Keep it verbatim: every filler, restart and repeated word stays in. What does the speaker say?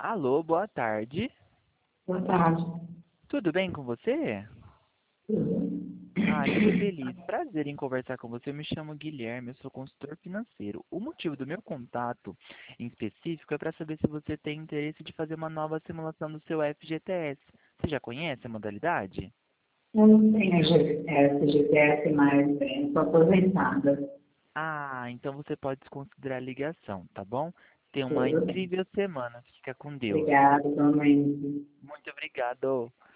Alô, boa tarde. Boa tarde. Tudo bem com você? Tudo. Ah, fico feliz. Prazer em conversar com você. Eu me chamo Guilherme, eu sou consultor financeiro. O motivo do meu contato em específico é para saber se você tem interesse de fazer uma nova simulação do seu F G T S. Você já conhece a modalidade? Eu não tenho G P S, G P S, mas é, sou aposentada. Ah, então você pode desconsiderar a ligação, tá bom? Tenha uma Tudo bem. incrível semana. Fica com Deus. Obrigada, igualmente. Muito obrigado.